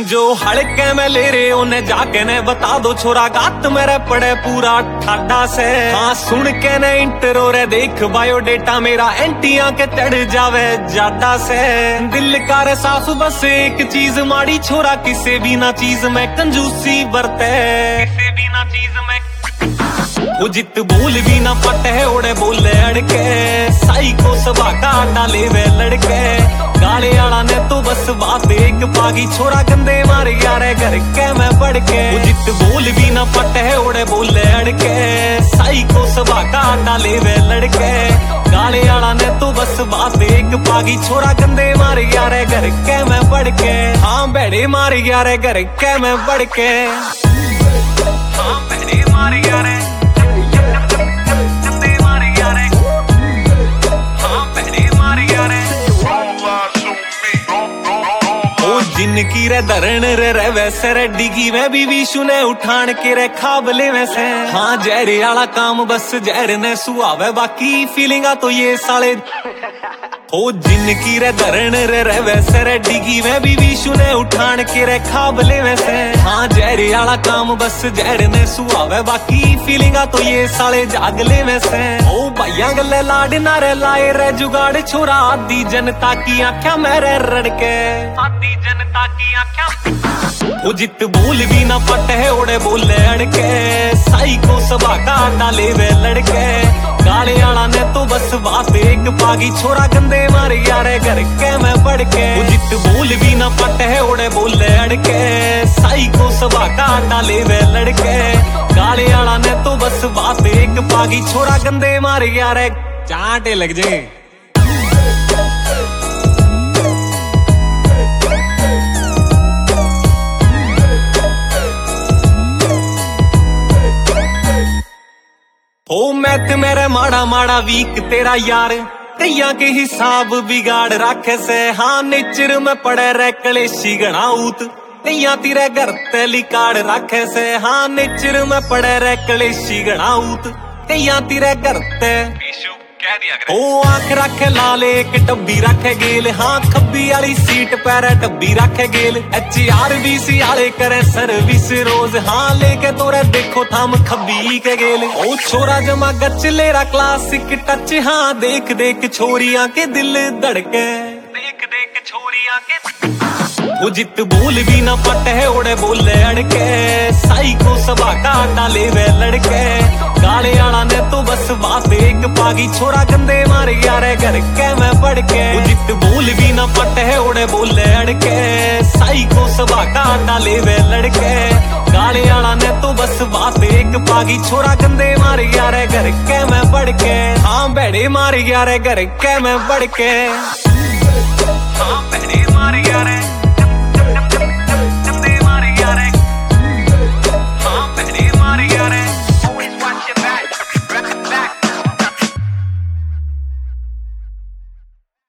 जो हड़के में ले रहे उन्हें जाके ने बता दो छोरा गात मेरे पड़े पूरा ठाडा से। हाँ सुन के ने इंटरो रे देख बायोडेटा मेरा एंटियां के चढ़ जावे ज्यादा से। दिल का रे साफ बस एक चीज माड़ी छोरा किसी भी ना चीज में कंजूसी बरते, किसी भी ना चीज में वो जित बोल भी ना पट है ओड़े बोले अड़के। साई को सबा का डाले वे लड़के गाले आला ने तो बस बात एक पागी छोरा गंदे मारे यारे घर के मैं पढ़ के। वो जित बोल भी ना पट है ओड़े बोले अड़के। साई को सबा का डाले वे लड़के गाले आला ने तो बस बात एक पागी छोरा गंदे मारे यारे घर के मैं पढ़ के। हाँ बेड़े मारे यारे घर के मैं पढ़ के। हाँ बेड़े मारे यारे जिनकी रे धरण रे वैसे रे डिगी में भी विशु ने उठान के रे खाबले वैसे। हाँ जहरे आला काम बस जहर ने सुहावे बाकी फीलिंगा तो ये साले ओ जिनकी रे धरण रे वैसे रे डिगी में भी विशु ने उठान के रे खाबले वैसे। हाँ जहरे आला काम बस जहर ने सुहावे बाकी फीलिंगा तो ये साले जागले वैसे। ओ भैया गले लाड नारे लाए रे जुगाड़ छोरा आधी जनता की आंखें मेरे रड़के, आधी जनता की आंखें। वो जित बोल भी ना पट है ओड़े बोले अड़के। साई को सबा का डाले वे लड़के गाले आला ने तो बस बात एक पागी छोरा गंदे मारे यारे घर के मैं पढ़ के। वो जित बोल भी ना पट है ओड़े बोले अड़के। साई को सबा का डाले वे लड़के गाले आला ने तो बस बात एक पागी छोरा गंदे मारे यारे चाटे लग जाए। ओ मैथ मेरे माड़ा माड़ा वीक तेरा यार कईया के हिसाब बिगाड़ रखे से। हाँ नेचर में पड़े रे कलेशी गणाऊत कईया तेरे घर तेली काड़ रखे से। हाँ नेचर में पड़े रे कलेशी गणाऊत कईया तेरे घर ते ओ आंख रखे लाल एक डब्बी रखे गेल। हाँ खब्बी वाली सीट पर डब्बी रखे गेल। HRBC आले करे सर्विस रोज। हाँ लेके तोरे देखो थाम खब्बी के गेल। ओ छोरा जमा गच लेरा क्लासिक टच। हाँ देख देख छोरियां के दिल धड़के, देख देख छोरियां के। वो जित बोल भी ना पट है ओड़े बोले अड़के। साई को सबा का डाले वे लड़के गाले आला ने तो बस बात एक पागी छोरा गंदे मारे यारे घर के मैं पढ़ के। वो जित बोल भी ना पट है ओड़े बोले अड़के। साई को सबा का डाले वे लड़के गाले आला ने तो बस बात एक पागी छोरा गंदे मारे यारे घर के मैं पढ़ के। हाँ बेड़े मारे यारे घर के मैं पढ़ के। हाँ बेड़े मारे यारे